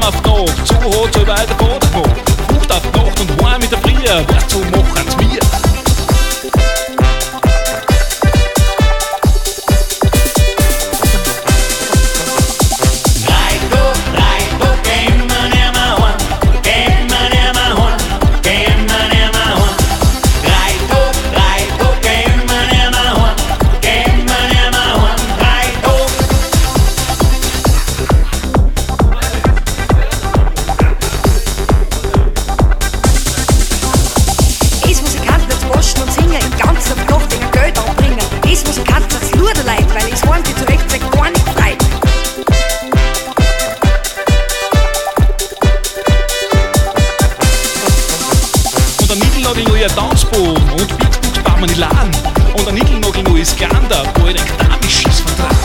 auf die Nacht, so hat so weiter Vater gemacht. Frucht auf die Nacht und heim mit der Früh, was so machen's wir. Tanzboden und Beatbox bauen wir die Laden. Und ein Nickelnagel noch ist Glander, wo ich denke, da ist Schiss vertragen.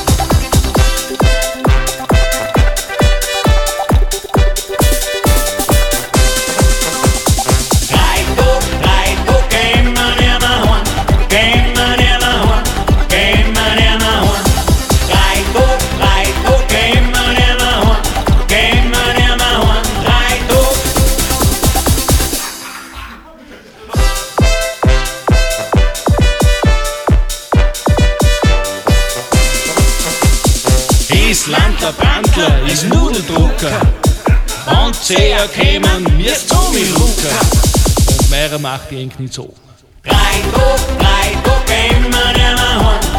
Ist Landler, Brandler, ist Nudeldrucker. Und Zeher kämen, mir ist so mit Rucker. Und meiner macht die eng nicht so. Drei, gehen wir nicht mehr heim.